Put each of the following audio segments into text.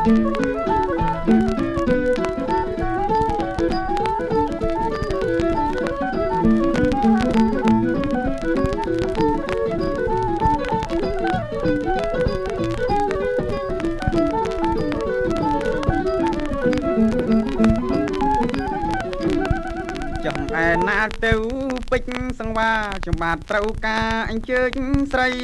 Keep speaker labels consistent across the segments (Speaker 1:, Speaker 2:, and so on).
Speaker 1: ណាទៅពេជ្រសង្វាចំបាទត្រូវការអញ្ជើញស្រី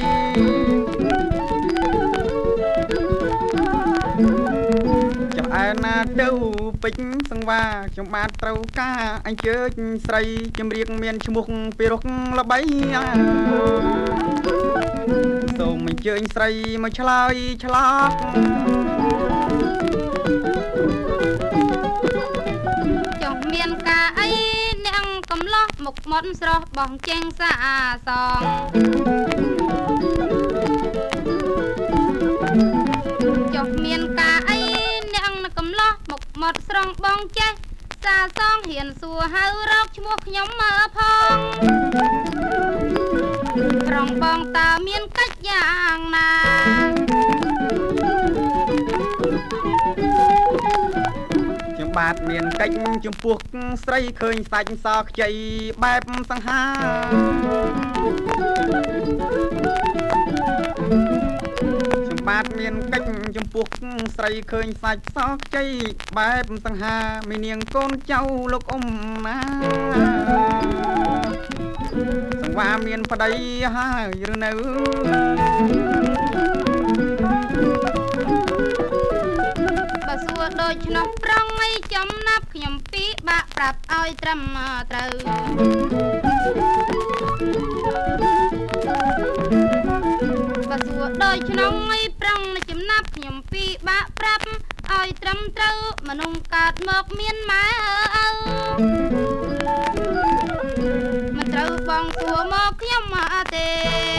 Speaker 1: ចំអែណាទៅពេជ្រសង្វាចំបាទត្រូវការអញ្ជើញស្រីជំរាបមានឈ្មោះពីរុកល្បីសូមអញ្ជើញស្រីមកឆ្លើយឆ្លាត
Speaker 2: ចង់មានការអីកំឡោះមុខមាត់ស្រស់បងចេញសាសងចុះមានការអីអ្នកកំឡោះមុខមាត់ស្រស់បងចេះសាសងហ៊ានសួរហៅរកឈ្មោះខ្ញុំមើលផងត្រង់បងតើមានកិច្ចយ៉ាងណា
Speaker 1: បាទមានកិច្ចចំពោះស្រីឃើញសាច់សខ្ចីបែបសង្ហាចំបាទមានកិច្ចចំពោះស្រីឃើញសាច់សខ្ចីបែបសង្ហាមីនាងកូនចៅលោកអ៊ំណាសង្វាមានប្តីហើយឬនៅ
Speaker 2: បើសួរដូចនោះប្រងអីចំណាប់ខ្ញុំពីបាក់ប្រាប់ឲ្យត្រឹមត្រូវបើសួរដូចនោះអីប្រងចំណាប់ខ្ញុំពីបាក់ប្រាប់ឲ្យត្រឹមត្រូវមនុស្សកើតមកមានម៉ែឪមិនត្រូវបងសួរមកខ្ញុំទេ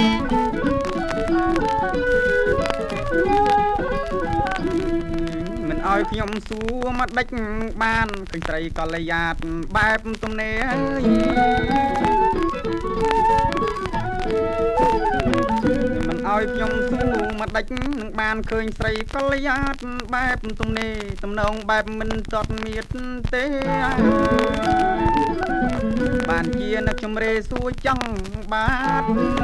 Speaker 1: ឲ្យខ្ញុំសួរមកដេចបានឃើញស្រីកល្យាតបែបទំនេរមិនឲ្យខ្ញុំសួរមកដេចនឹងបានឃើញស្រីកល្យាតបែបទំនេរទំនងបែបមិនតត់មៀតទេបានជានឹកជំរេសួរចង់បាទ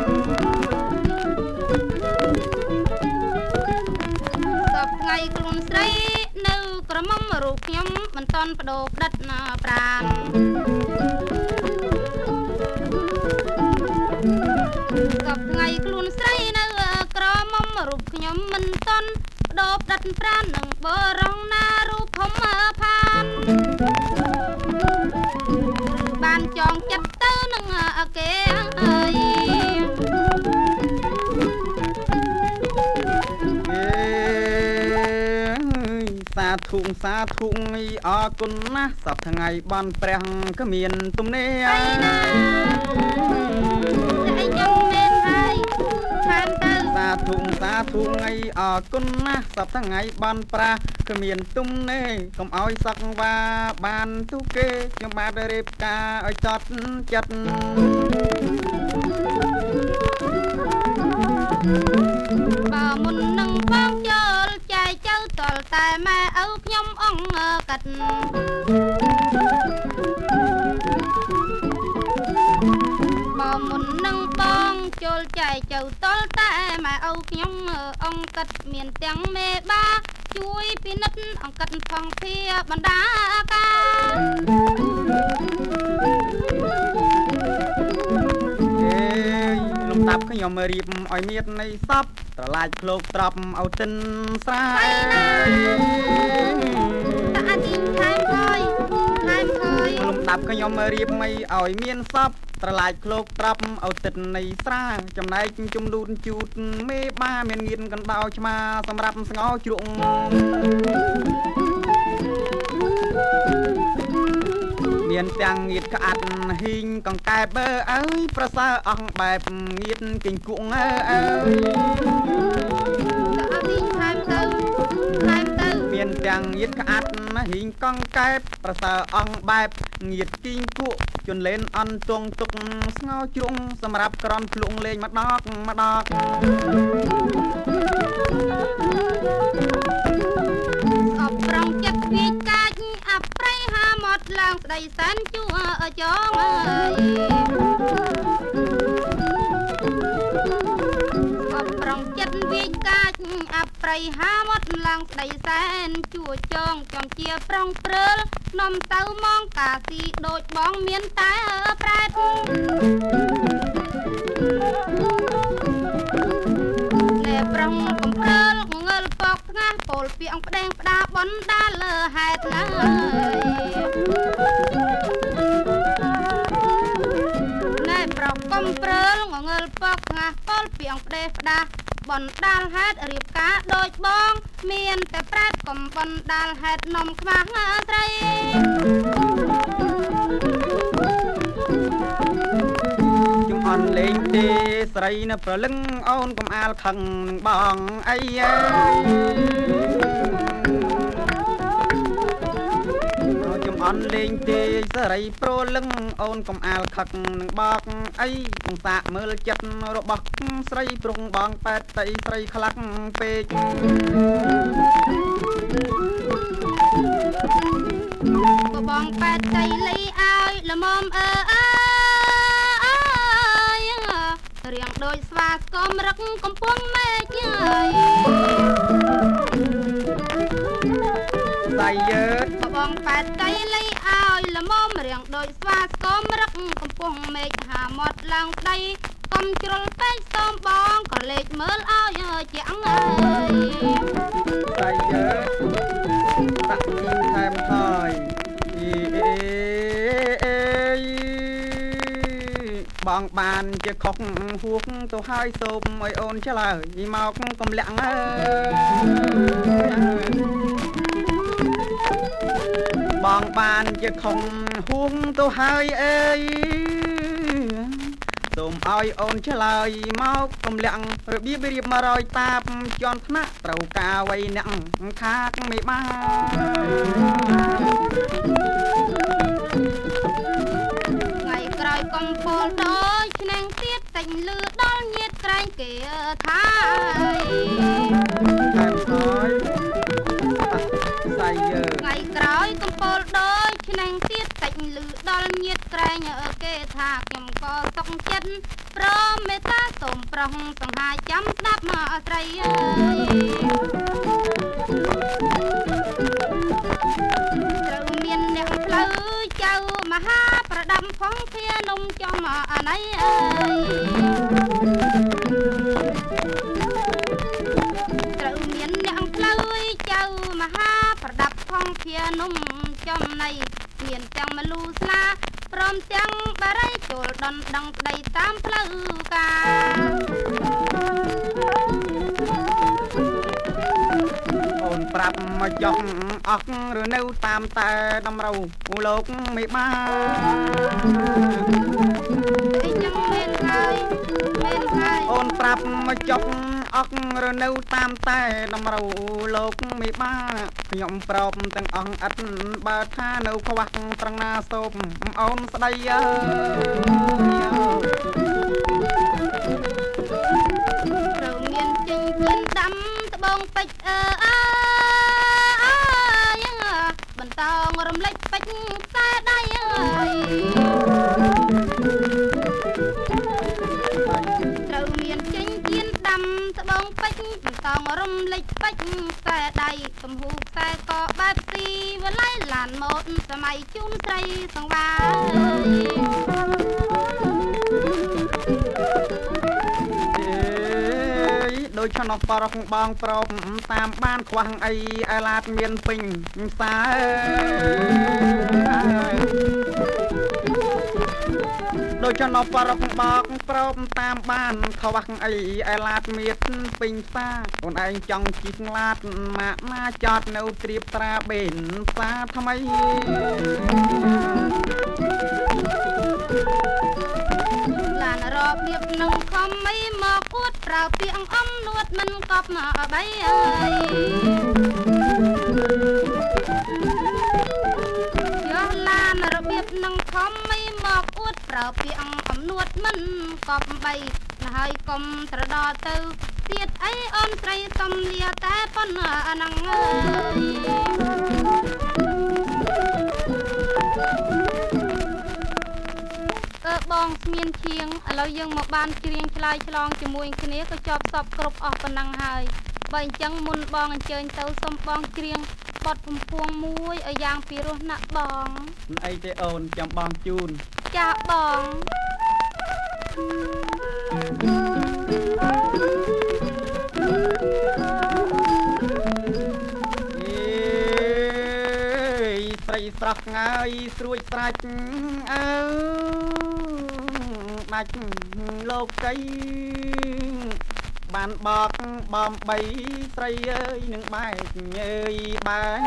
Speaker 2: សពថ្ងៃខ្លួនស្រីនៅក្រមុំរូបខ្ញុំមិនតន់បដូរផ្ដិតណាប្រាណសពថ្ងៃខ្លួនស្រីនៅក្រមុំរូបខ្ញុំមិនតន់បដូរផ្ដិតប្រាណនឹងបរងណារូបធំផានបានចងចិត្តទៅនឹងគេអើយ
Speaker 1: សាធុអរគុណណាស់សពថ្ងៃបន់ព្រះគ្មានទំនេរ
Speaker 2: តែខ្ញុំមែនហើយខានទៅ
Speaker 1: សាធុអរគុណណាស់សពថ្ងៃបន់ប្រាស់គ្មានទំនេរកុំឲ្យសក់វាបានទូគេខ្ញុំបាទរៀបការឲ្យតត់ចិត្ត
Speaker 2: បើមុននឹងបងចូលចែកចៅតលតែម៉ែឪខ្ញុំអង្កាត់បើមុននឹងបងចូលចែកចៅតលតែម៉ែឪខ្ញុំអង្កាត់មានទាំងមេបាជួយពិនិត្យអង្កាត់ផងភាបណ្ដាការ
Speaker 1: លំដាប់ខ្ញុំរៀបឲ្យមាននៃសពត្រឡាចឃ្លោកត្រប់ឲ្យទិនស្រាយ
Speaker 2: តាអទីថែមខយ
Speaker 1: លំដាប់ខ្ញុំរៀបមិនឲ្យមានសពត្រឡាចឃ្លោកត្រប់ឲ្យទិននៃស្រាចំណែកជំនូនជូតមេបាមានងៀនកណ្ដោឆ្មាសម្រាប់ស្ងោជ្រុងមានទាំងងៀតក្អាត់ហ៊ីងកង្កែបអើយប្រសើរអស់បែបងៀតគិញគក់អើយមានទាំងងៀតក្អាត់ហ៊ីងកង្កែបប្រសើរអស់បែបងៀតគិញគក់ជន់លេនអន់ទងទុកស្ងោជ្រុងសម្រាប់ក្រំភ្លុងលេងម្ដង
Speaker 2: ឡើងស្ដីសានជួចងអើយអបប្រងចិត្តវិកាចអប្រៃហាវត្តឡើងស្ដីសែនជួចងចំជាប្រងព្រើលនំទៅមកកាស៊ីដូចបងមានតែប្រែតណែប្រងកំព្រើលងើលពកស្ងាស់ពោលពីអង្គផ្ដេងផ្ដាបនដាលលើហេតុណាណែប្រងកំព្រើលងើលពកស្ងាស់ពោលពីអង្គផ្ដេងផ្ដាបណ្ដាលហេតុរៀបការដូចបងមានតែប្រែតកំបណ្ដាលហេតុនំខ្មាស់ស្រី
Speaker 1: ជំអន់លេងទេស្រីនៅប្រលឹងអូនកុំអាលខឹងនឹងបងអីអើយជំអន់លេងទេស្រីប្រលឹងអូនកុំអាលខឹកនឹងបកអីកុំសាកមើលចិត្តរបស់ស្រីព្រងបងប៉ែតតៃស្រីខ្លាក់ពេក
Speaker 2: ក៏បងប៉ែតតៃលីឲ្យល្មមរៀងដូចស្វាស្គមរឹកកំពុងមេឃអើយ
Speaker 1: ដៃយើ
Speaker 2: ក៏បងប៉ែតតៃលីឲ្យល្មមរៀងដូចស្វាស្គមរឹកកំពុងមេឃហាមាត់ឡើងស្ដីកុំជ្រុលពេកសូមបងក៏លេចមើលឲ្យជាងអើយ
Speaker 1: ដៃយើតាក់ទីថែមហើយបងបានជាខុសហួកទៅហើយសូមឲ្យអូនឆ្លើយមកកុំលាក់អើយបងបានជាខុសហួកទៅហើយអើយសូមឲ្យអូនឆ្លើយមកកុំលាក់របៀបរៀប100តាបជន់ថ្នាក់ត្រូវការໄວអ្នកខាកមិនបាន
Speaker 2: ក្រោយកំពូលដូចឆ្នាំងទៀតតែញលឺដល់ញាតក្រែងគេថា
Speaker 1: ថែមហើយស្អីយើ
Speaker 2: ថ្ងៃក្រោយកំពូលដូចឆ្នាំងទៀតតែញលឺដល់ញាតក្រែងគេថាខ្ញុំក៏សុខចិត្តព្រមមេត្តាសូមប្រុសសង្ហាចាំស្ដាប់មកស្រីអើយត្រូវមានអ្នកផ្លូវចៅមហាប្រដាំផងធានំចំអាណៃអើយត្រូវមានអ្នកផ្លូវចៅមហាប្រដាប់ផងធានំចំណៃមានទាំងមលូស្លាព្រមទាំងបារីចូលដណ្ដឹងប្តីតាមផ្លូវការ
Speaker 1: អូនប្រាប់មកចុះអស់ឬនៅតាមតែតម្រូវលោកមេបា
Speaker 2: អីចឹងមែនហើយ
Speaker 1: អូនប្រាប់មកចុះអស់ឬនៅតាមតែតម្រូវលោកមេបាខ្ញុំប្រោបទាំងអស់ឥតបើថានៅខ្វះត្រង់ណាសូមអូនស្ដីអើ
Speaker 2: ត្រូវមានចិញ្ចៀនដាំត្បូងពេជ្របន្តរំលេចពេជ្រខ្សែដៃត្រូវមានចិញ្ចៀនដាំត្បូងពេជ្របន្តរំលេចពេជ្រខ្សែដៃទំហូខ្សែក៏បែបស៊ីវឡៃឡានម៉ូតសម័យជូនស្រីសង្វា
Speaker 1: ដូចឆ្នោះបរោះបងប្រោបតាមបានខ្វះអីឯឡាតមានពេញផ្សារដូចឆ្នោះបរោះបងប្រោបតាមបានខ្វះអីឯឡាតមានពេញផ្សារអូនឯងចង់ជិះឡាតម៉ាក់ណាចតនៅត្រៀបត្រាបេនផ្សារថ្មី
Speaker 2: ឡានរបៀបនឹងខំអីមកអួតប្រើពាក្យអំនួតមិនកប់មកអីអើយយោឡានរបៀបនឹងខំអីមកអួតប្រើពាក្យអំនួតមិនកប់បីហើយកុំត្រដរទៅទៀតអីអូនស្រីសំលាតែប៉ុណ្ណាហ្នឹងអើយបងស្មានជាងឥឡូវយើងមកបានច្រៀងឆ្លើយឆ្លងជាមួយគ្នាក៏ជាប់សពគ្រប់អស់ប៉ុណ្ណឹងហើយបើអញ្ចឹងមុនបងអញ្ជើញទៅសុំបងច្រៀងបទបំពួងមួយឲ្យយ៉ាងពីរោះណាស់បង
Speaker 1: មិនអីទេអូនចាំបងជូន
Speaker 2: ចាបង
Speaker 1: ស្រីស្រស់ងាយស្រួចស្រាច់អើដាច់លោកីបានបកបំបីស្រីអើយនឹងបែកញើយបាន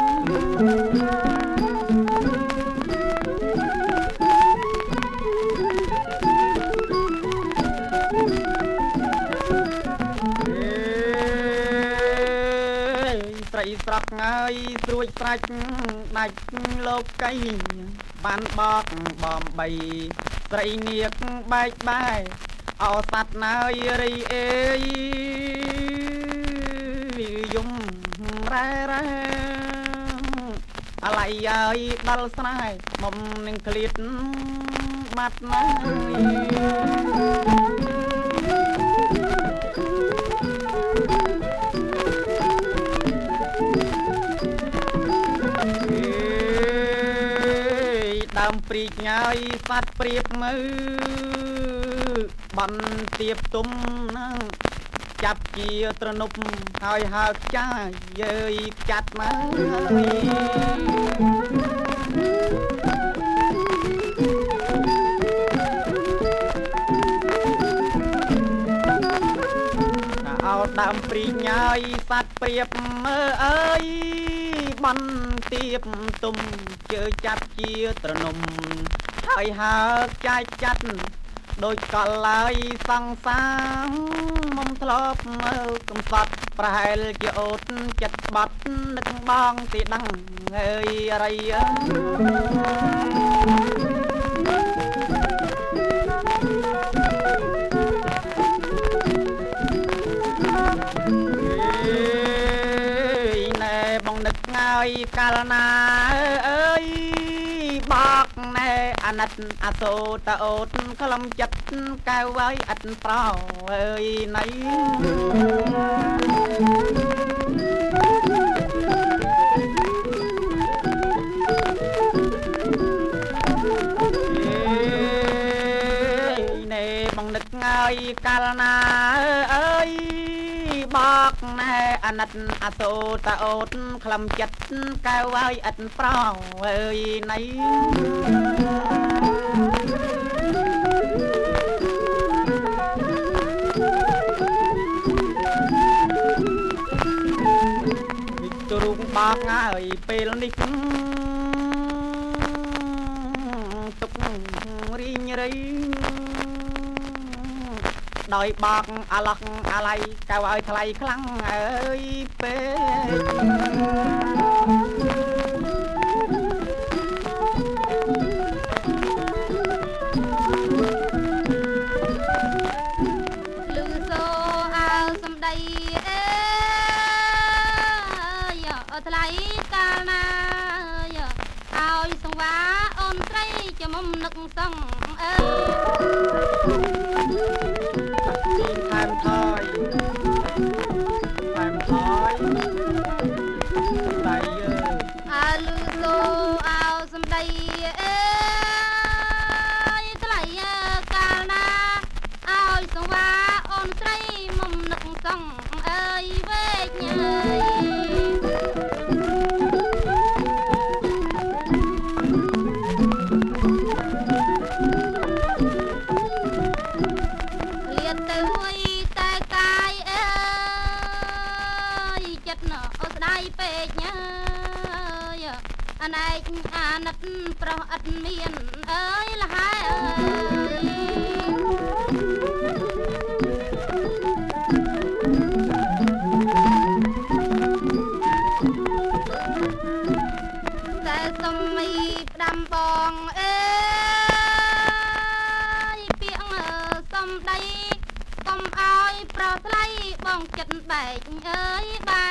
Speaker 1: ស្រីស្រស់ងាយស្រួចស្រាច់ដាច់លោកីបានបកបំបីស្រីនាគបែកបែកអោសัตว์ណាយរីអេយយំរ៉ែរ៉ែអាឡៃអើយដល់ស្នេហ៍មុំនឹងឃ្លាតបាត់ណាដើមព្រីកញ៉ាយសัตว์ព្រៀបមើបានទៀបទុំណាចាប់ជាត្រនប់ហើយហើខ្ចាយយើយចាត់មកអោដើមព្រីកញ៉ាយសัตว์ព្រៀបមើអើយបានទៀបទុំជើចាប់ជាត្រនំហើយហើចាយចាត់ដូចកលឡើយសង្សារមុំធ្លាប់មើលកំសត់ប្រហែលជាអូតចិត្តបាត់នឹកបងទីដឹងអើយអរិយណែបងនឹកងាយកាលណាអើយបកណែអាណិតអាសូតអូតក្លំចិត្តកៅហើយអត់ប្រោអើយណៃណែបងនឹកងាយកាលណាអើយបកណែអាណិតអាសូតអូតក្លំចិត្តកៅហើយអត់ប្រោអើយណៃរូបបកហើយពេលនេះទុករីងរៃដោយបកអាឡោះអាឡៃកៅឲ្យថ្លៃខ្លាំងអើយពេល
Speaker 2: លឺសូអើសំដីអេថ្លៃកាលណាឲ្យសង្វាអូនស្រីជាមុំនឹកសងអើ
Speaker 1: ថែមថយថែមថយដៃយើ
Speaker 2: លឺសូអើសំដីអេថ្លៃកាលណាឲ្យសង្វាអូនស្រីមុំនឹកសងអើយវែកញ៉ៃពេកញ៉ើយអាណែកអាណិតប្រុសអត់មានអើយលហើយអើយតែសុំមីផ្ដាំបងអេយពាក្យសំដីកុំឲ្យប្រថ្លៃបងចិត្តបែកអើយបែ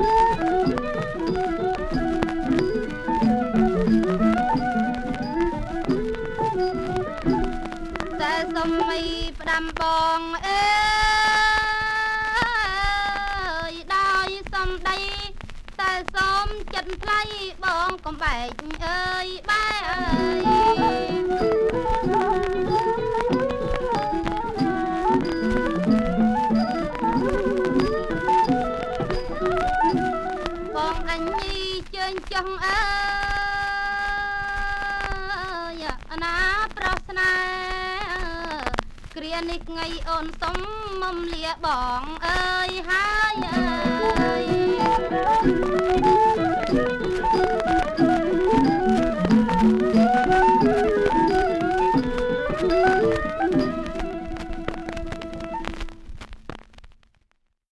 Speaker 2: កអ្វីផ្ដាំបងអើយដោយសំដីតែសូមចិត្តថ្លៃបងកំបែកអើយបែអើយបងអញញីជើញចង់អើយណាប្រស្នេហ៍គ្រានេះថ្ងៃអូនសុំមុំលាបងអើយហើយអើយ